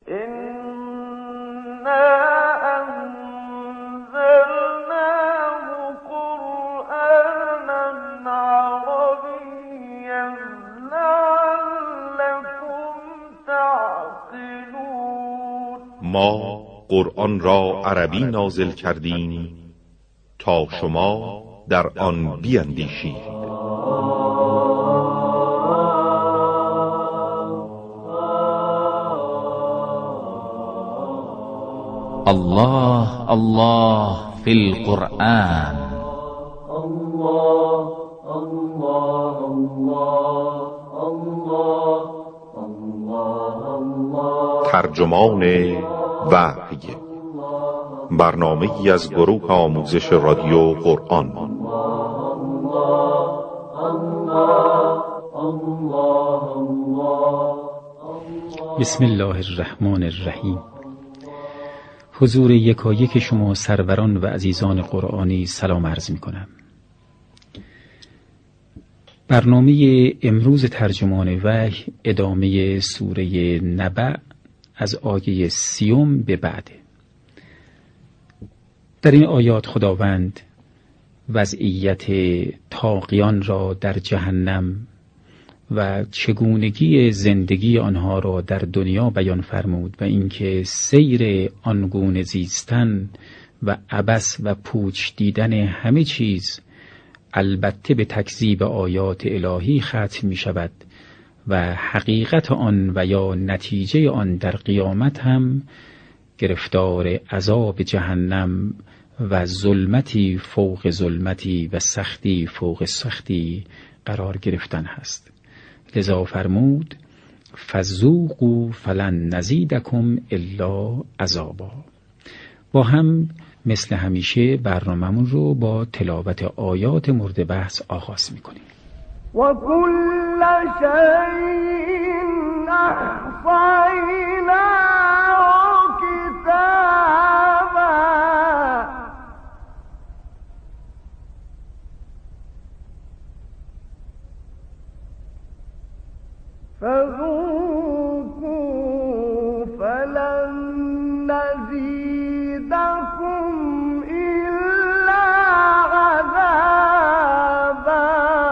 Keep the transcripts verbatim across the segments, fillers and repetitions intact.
ما قرآن را عربی نازل کردیم تا شما در آن بیندیشید. الله الله فی القرآن. الله الله الله الله الله. ترجمان وحی، برنامه‌ای از گروه آموزش رادیو قرآن. بسم الله الرحمن الرحیم. حضور یکایک شما سروران و عزیزان قرآنی سلام عرض می کنم. برنامه امروز ترجمان وحی ادامه سوره نبأ از آیه سیوم به بعده. در این آیات خداوند وضعیت طاغیان را در جهنم و چگونگی زندگی آنها را در دنیا بیان فرمود و اینکه سیر آنگونه زیستن و عبث و پوچ دیدن همه چیز البته به تکذیب آیات الهی ختم می شود و حقیقت آن و یا نتیجه آن در قیامت هم گرفتار عذاب جهنم و ظلمتی فوق ظلمتی و سختی فوق سختی قرار گرفتن هست. لذا فرمود فذوقوا فلن نزیدکم الا عذابا. با هم مثل همیشه برنامه‌مون رو با تلاوت آیات مورد بحث آغاز می‌کنیم. و کل شیء احصیناه کتابا فذوقوا فلن نزیدکم الا عذابا.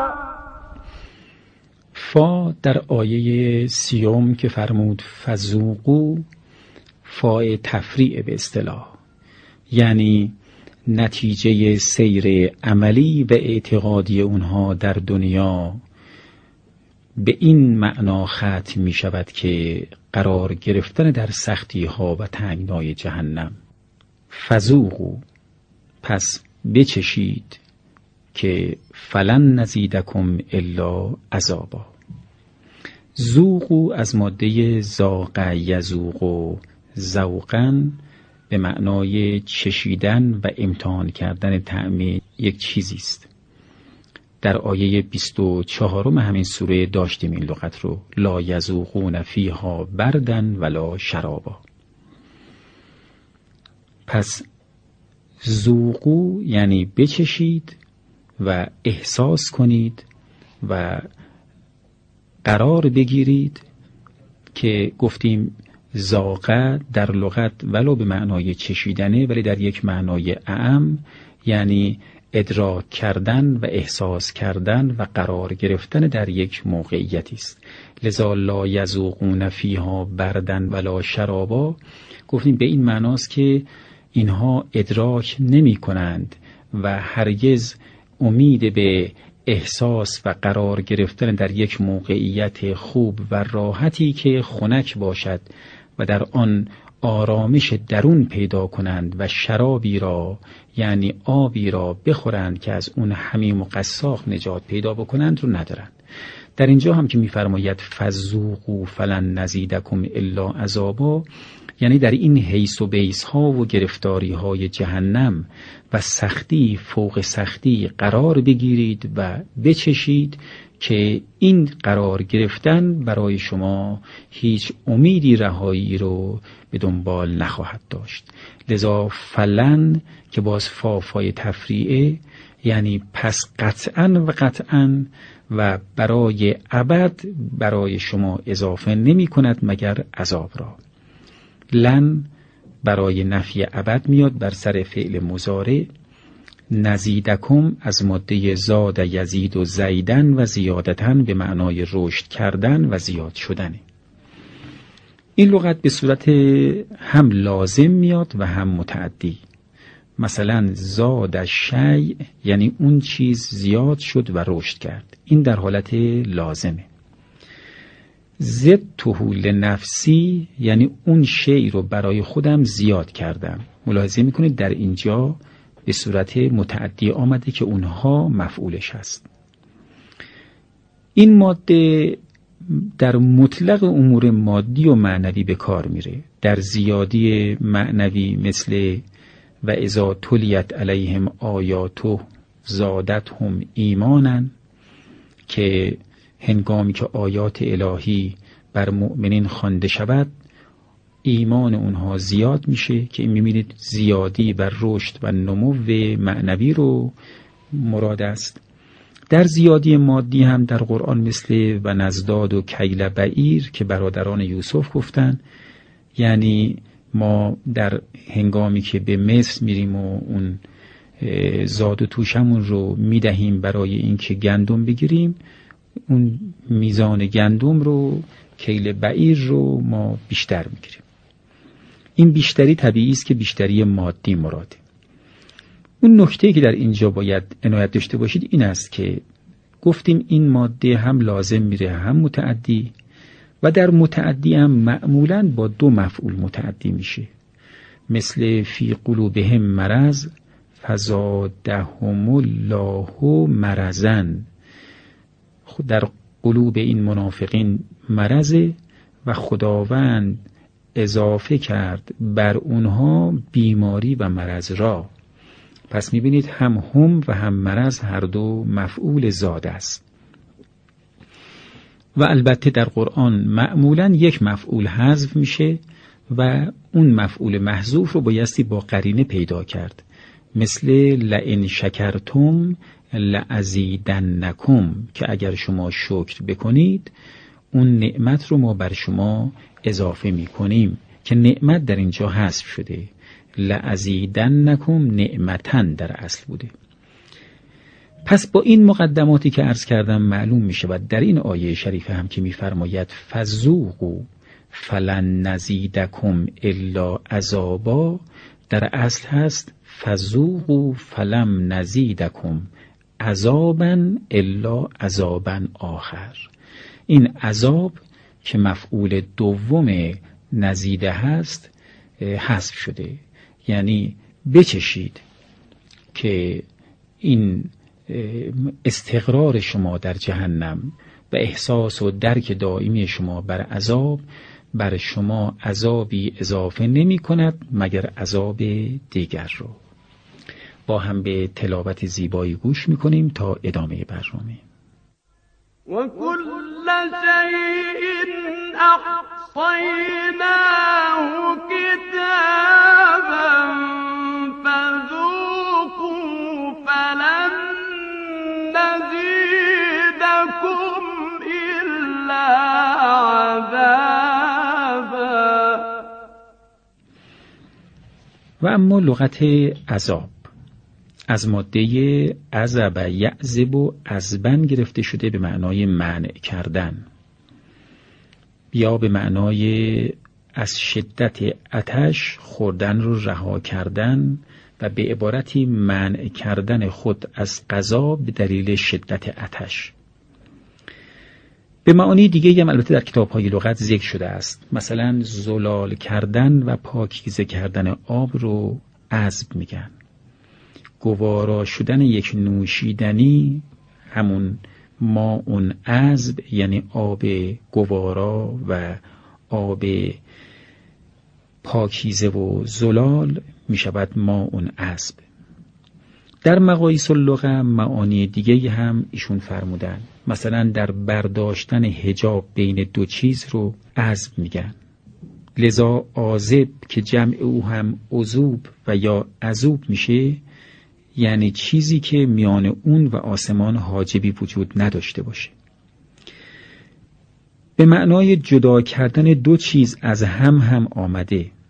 فا در آیه سیوم که فرمود فذوقوا، فای تفریع به اصطلاح، یعنی نتیجه سیر عملی و اعتقادی اونها در دنیا به این معنا ختم می شود که قرار گرفتن در سختی ها و تنگنای جهنم. فذوقوا، پس بچشید که فلن نزیدکم الا عذابا. ذوقوا از ماده ذاق یذوق و ذوقا به معنای چشیدن و امتحان کردن طعم یک چیزی است. در آیه بیست و چهارم همین سوره داشتیم این لغت رو، لا یذوقون فیها بردن ولا شرابا. پس ذوقوا یعنی بچشید و احساس کنید و قرار بگیرید که گفتیم ذاقه در لغت ولو به معنای چشیدنه ولی در یک معنای اعم یعنی ادراک کردن و احساس کردن و قرار گرفتن در یک موقعیتی است. لذا لا یذوقون فیها بردن ولا شرابا گفتیم به این معناست که اینها ادراک نمی کنند و هرگز امید به احساس و قرار گرفتن در یک موقعیت خوب و راحتی که خنک باشد و در آن آرامش درون پیدا کنند و شرابی را یعنی آبی را بخورند که از اون حمیم و قساق نجات پیدا بکنند رو ندارند. در اینجا هم که می‌فرماید فذوقوا فلن نزیدکم الا عذابا، یعنی در این حیث و بیس ها و گرفتاری های جهنم و سختی فوق سختی قرار بگیرید و بچشید که این قرار گرفتن برای شما هیچ امیدی رهایی رو به دنبال نخواهد داشت. لذا فلن که باز فافای تفریعه یعنی پس قطعاً و قطعاً و برای ابد برای شما اضافه نمی کند مگر عذاب را. لن برای نفی ابد میاد بر سر فعل مضارع. نزیدکم از ماده زاد یزید و زیدن و زیادتن به معنای رشد کردن و زیاد شدنه. این لغت به صورت هم لازم میاد و هم متعدی. مثلا زاد شیء یعنی اون چیز زیاد شد و رشد کرد، این در حالت لازمه. زدته لنفسی یعنی اون شیء رو برای خودم زیاد کردم. ملاحظه میکنید در اینجا به صورت متعدی آمده که اونها مفعولش هست. این ماده در مطلق امور مادی و معنوی به کار میره. در زیادی معنوی مثل و اذا تلیت علیهم آیاته زادتهم ایمانا، که هنگامی که آیات الهی بر مؤمنین خوانده شود ایمان اونها زیاد میشه، که این میبینید زیادی بر رشد و نمو معنوی رو مراد است. در زیادی مادی هم در قرآن مثل و نزداد و کیل بعیر که برادران یوسف گفتن، یعنی ما در هنگامی که به مصر میریم و اون زاد و توشمون رو میدهیم برای اینکه گندم بگیریم، اون میزان گندم رو کیل بعیر رو ما بیشتر میگیریم. این بیشتری طبیعی است که بیشتری مادی مراده. اون نکته که در اینجا باید عنایت داشته باشید این است که گفتیم این ماده هم لازم میره هم متعدی، و در متعدی هم معمولاً با دو مفعول متعدی میشه، مثل فی قلوبهم مرض فزادهم الله مرضاً. در قلوب این منافقین مرضه و خداوند اضافه کرد بر اونها بیماری و مرض را. پس میبینید هم هم و هم مرض هر دو مفعول زاد است. و البته در قرآن معمولاً یک مفعول حذف میشه و اون مفعول محذوف رو بایستی با قرینه پیدا کرد، مثل لئن شکرتم لازیدنکم، که اگر شما شکر بکنید اون نعمت رو ما بر شما اضافه میکنیم، که نعمت در اینجا حذف شده. لازیدنکم نعمتن در اصل بوده. پس با این مقدماتی که عرض کردم معلوم می شود در این آیه شریفه هم که می فرماید فذوقوا فلن نزیدکم الا عذابا، در اصل هست فذوقوا فلم نزیدکم عذابا الا عذابا آخر. این عذاب که مفعول دوم نزیده هست حذف شده، یعنی بچشید که این استقرار شما در جهنم و احساس و درک دائمی شما بر عذاب بر شما عذابی اضافه نمی کند مگر عذاب دیگر رو. با هم به تلاوت زیبایی گوش می کنیم تا ادامه برنامه. و کل شیء احصیناه کتابا فذوقوا فلن نزیدکم الا عذابا. و اما لغت عذاب از ماده عذب یعذب و عذبن گرفته شده به معنای منع کردن، یا به معنای از شدت آتش خوردن رو رها کردن و به عبارتی منع کردن خود از غذا به دلیل شدت آتش. به معانی دیگه هم البته در کتاب‌های لغت ذکر شده است، مثلا زلال کردن و پاکیزه کردن آب رو عذب میگن. گوارا شدن یک نوشیدنی همون ماء عذب، یعنی آب گوارا و آب پاکیزه و زلال می شود ماء عذب. در مقاییس اللغه معانی دیگه هم ایشون فرمودن، مثلا در برداشتن حجاب بین دو چیز رو عذب میگن. لذا عازب که جمع او هم عذوب و یا عذوب میشه، یعنی چیزی که میان اون و آسمان حاجبی وجود نداشته باشه. به معنای جدا کردن دو چیز از هم هم آمده،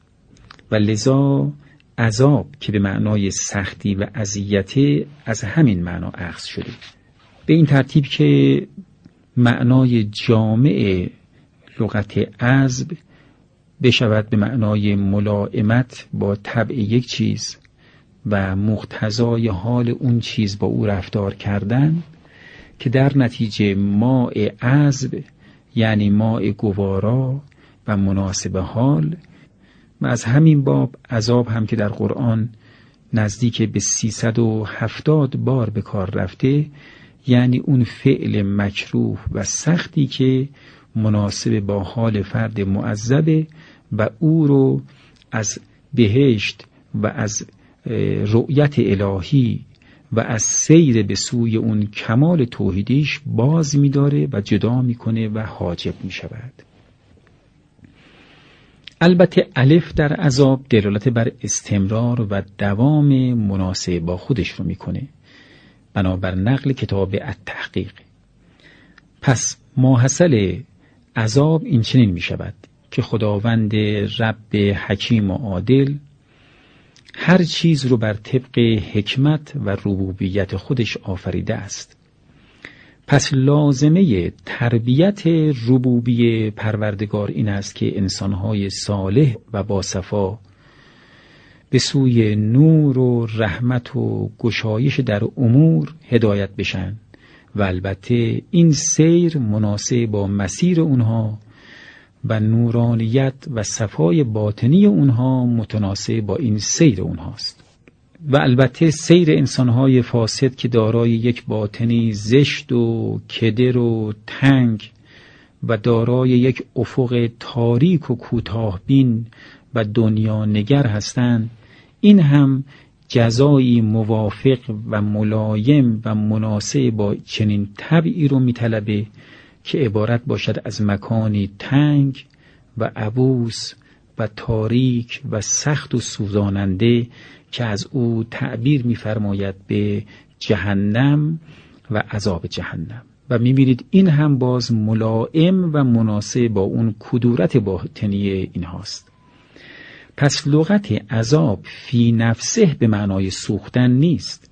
و لذا عذاب که به معنای سختی و اذیت از همین معنا اخذ شده. به این ترتیب که معنای جامع لغت عذب بشود به معنای ملائمت با طبع یک چیز و مقتضای حال اون چیز با او رفتار کردن، که در نتیجه ماء عذب یعنی ماء گوارا و مناسب حال. و از همین باب عذاب هم که در قرآن نزدیک به سیصد و هفتاد بار به کار رفته، یعنی اون فعل مکروه و سختی که مناسب با حال فرد معذب و او رو از بهشت و از رؤیت الهی و از سیر به سوی اون کمال توحیدیش باز می‌داره و جدا می‌کنه و حاجب می‌شود. البته الف در عذاب دلالت بر استمرار و دوام مناسب با خودش رو می‌کنه، بنابر نقل کتاب التحقیق. پس ماحصل عذاب این چنین می‌شود که خداوند رب حکیم و عادل هر چیز رو بر طبق حکمت و ربوبیت خودش آفریده است. پس لازمه تربیت ربوبی پروردگار این است که انسانهای صالح و باصفا به سوی نور و رحمت و گشایش در امور هدایت بشن و البته این سیر مناسب با مسیر اونها و نورانیت و صفای باطنی اونها متناسب با این سیر اونهاست. و البته سیر انسانهای فاسد که دارای یک باطنی زشت و کدر و تنگ و دارای یک افق تاریک و کوتاه بین و دنیا نگر هستند، این هم جزایی موافق و ملایم و مناسب با چنین طبعی رو میطلبه که عبارت باشد از مکانی تنگ و عبوس و تاریک و سخت و سوزاننده که از او تعبیر می‌فرماید به جهنم و عذاب جهنم. و می‌بینید این هم باز ملائم و مناسب با اون کدورت باطنی این هاست. پس لغت عذاب فی نفسه به معنای سوختن نیست،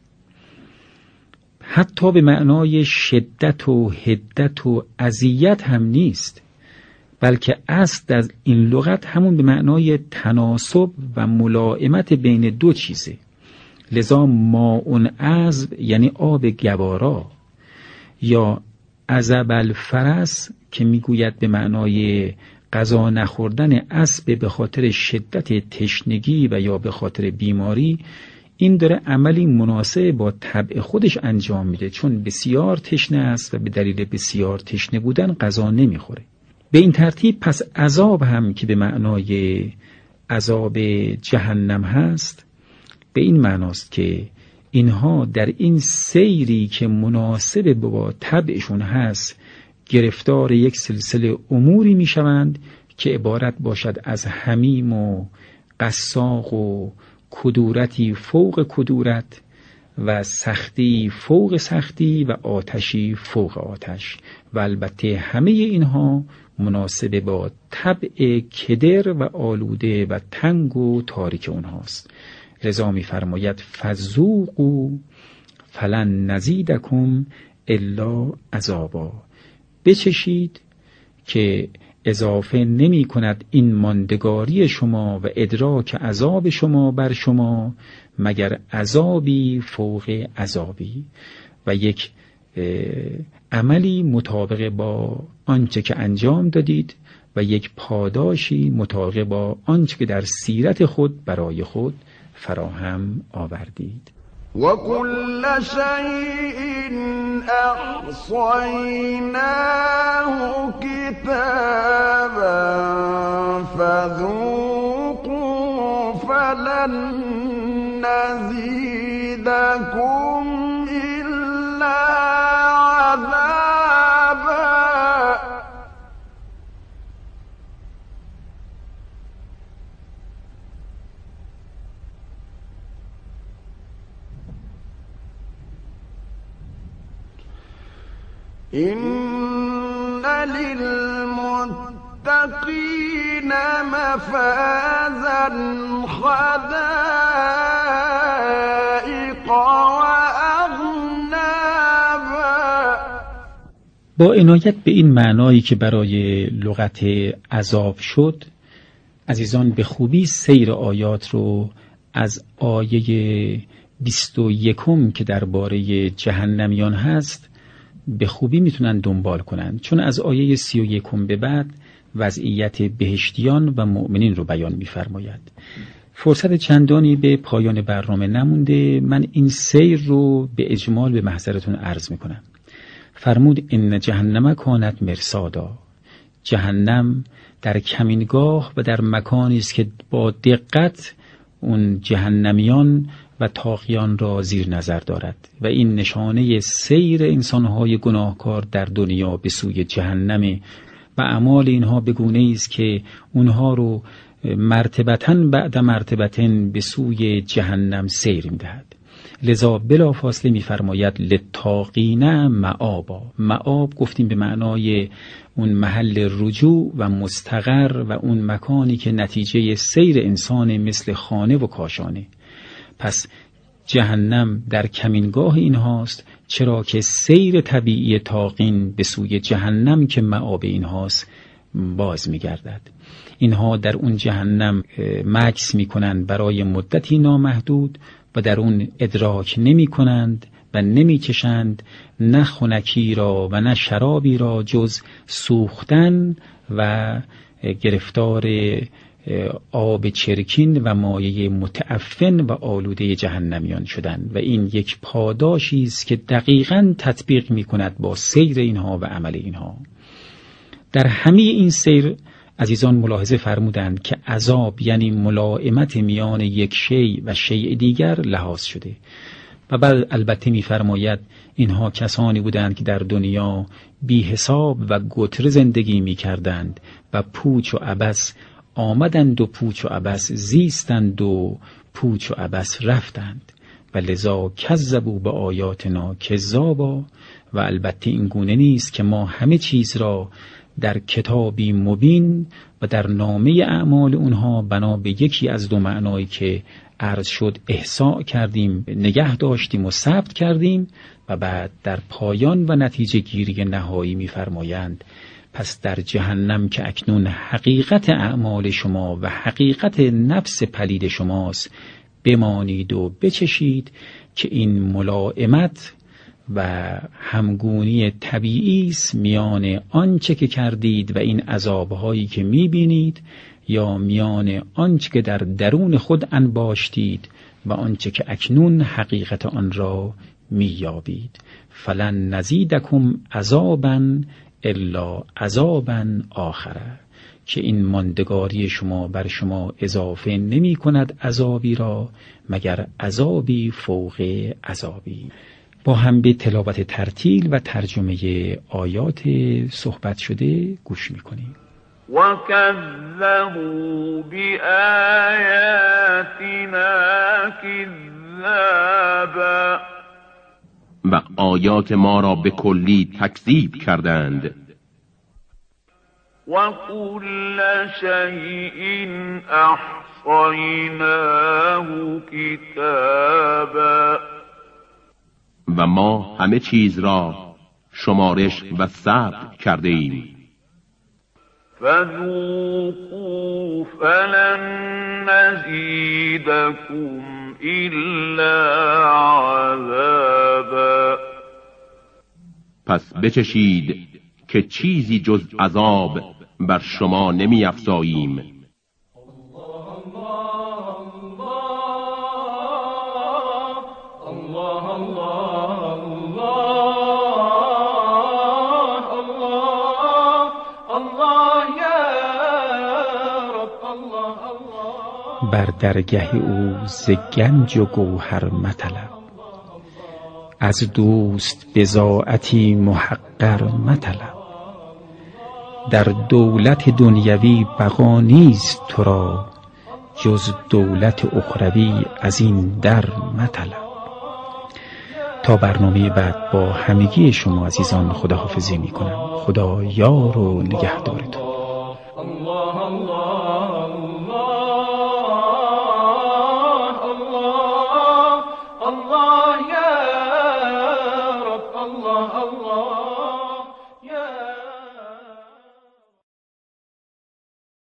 حتی به معنای شدت و حدت و اذیت هم نیست، بلکه اصل از این لغت همون به معنای تناسب و ملائمت بین دو چیزه. لذا ماء عذب یعنی آب گوارا، یا عذب الفرس که میگوید به معنای غذا نخوردن اسب به خاطر شدت تشنگی و یا به خاطر بیماری، این داره عملی مناسب با طبع خودش انجام میده، چون بسیار تشنه است و به دلیل بسیار تشنه بودن غذا نمیخوره. به این ترتیب پس عذاب هم که به معنای عذاب جهنم هست، به این معناست که اینها در این سیری که مناسب با طبعشون هست گرفتار یک سلسله اموری میشوند که عبارت باشد از حمیم و قساق و کدورتی فوق کدورت و سختی فوق سختی و آتشی فوق آتش، و البته همه اینها مناسب با طبع کدر و آلوده و تنگ و تاریک اونهاست. لذا می فرماید فذوقوا فلن نزیدکم الا عذابا، بچشید که اضافه نمی کند این ماندگاری شما و ادراک عذاب شما بر شما مگر عذابی فوق عذابی و یک عملی مطابق با آنچه که انجام دادید و یک پاداشی مطابق با آنچه که در سیرت خود برای خود فراهم آوردید. وَكُلَّ شَيْءٍ أَحْصَيْنَاهُ كِتَابًا فَذُوقُوا فَلَن نَّزِيدَكُمْ إِلَّا عَذَابًا. إِنَّ لِلْمُتَّقِينَ مفازا خدائق وأعنابا. با عنایت به این معنایی که برای لغت عذاب شد، عزیزان به خوبی سیر آیات رو از آیه بیست و یکم که درباره جهنمیان هست به خوبی میتونن دنبال کنن، چون از آیه سی و یکم به بعد وضعیت بهشتیان و مؤمنین رو بیان می‌فرماید. فرصت چندانی به پایان برنامه نمونده، من این سیر رو به اجمال به محضرتون عرض میکنم. فرمود ان جهنم کانت مرصادا، جهنم در کمینگاه و در مکانی است که با دقت اون جهنمیان و طاغیان را زیر نظر دارد و این نشانه سیر انسانهای گناهکار در دنیا به سوی جهنم و اعمال اینها به گونه‌ای است که اونها رو مرتبتاً بعد مرتبتاً به سوی جهنم سیر می‌دهد. لذا بلا فاصله می‌فرماید للطاغین مآبا. مآب گفتیم به معنای اون محل رجوع و مستقر و اون مکانی که نتیجه سیر انسان مثل خانه و کاشانه. پس جهنم در کمینگاه اینهاست، چرا که سیر طبیعی طاغین به سوی جهنم که مآب اینهاست باز می‌گردد. اینها در اون جهنم مکث می‌کنند برای مدتی نامحدود و در اون ادراک نمی کنند و نمی چشند نه خنکی را و نه شرابی را جز سوختن و گرفتار آب چرکین و مایه متعفن و آلوده جهنمیان شدن و این یک پاداشی است که دقیقاً تطبیق می کند با سیر اینها و عمل اینها. در همه این سیر عزیزان ملاحظه فرمودند که عذاب یعنی ملائمت میان یک شیء و شیء دیگر لحاظ شده و بعد البته می‌فرماید اینها کسانی بودند که در دنیا بی حساب و گتر زندگی می‌کردند و پوچ و عبث آمدند و پوچ و عبث زیستند و پوچ و عبث رفتند و لذا کذبوا به آیاتنا کذابا. و البته این گونه نیست که ما همه چیز را در کتابی مبین و در نامه اعمال اونها بنا به یکی از دو معنایی که عرض شد احصاء کردیم، نگه داشتیم و ثبت کردیم و بعد در پایان و نتیجه گیری نهایی می‌فرمایند پس در جهنم که اکنون حقیقت اعمال شما و حقیقت نفس پلید شماست بمانید و بچشید که این ملائمت و همگونی طبیعی است میان آنچه که کردید و این عذابهایی که میبینید یا میان آنچه که در درون خود انباشتید و آنچه که اکنون حقیقت آن را مییابید. فلن نزیدکم عذابا الا عذابا آخره، که این ماندگاری شما بر شما اضافه نمی کند عذابی را مگر عذابی فوق عذابی. با هم به تلاوت ترتیل و ترجمه آیات صحبت شده گوش میکنیم. وَكَذَّبُوا بِآيَاتِنَا كِذَّابًا، و آیات ما را به کلی تکذیب کردند. وَكُلَّ شَيْءٍ أَحْصَيْنَاهُ كِتَابًا، و ما همه چیز را شمارش و ثبت کرده ایم. فذوقوا فلن نزیدکم الا عذابا، پس بچشید که چیزی جز عذاب بر شما نمی افزاییم. بر درگه او ز گنج و گوهر مطلب، از دوست بضاعتی محقر مطلب. در دولت دنیوی بقا نیست تو را، جز دولت اخروی از این در مطلب. تا برنامه بعد با همگی شما عزیزان خداحافظی می کنم. خدا یار و نگهدارتون. الله الله الله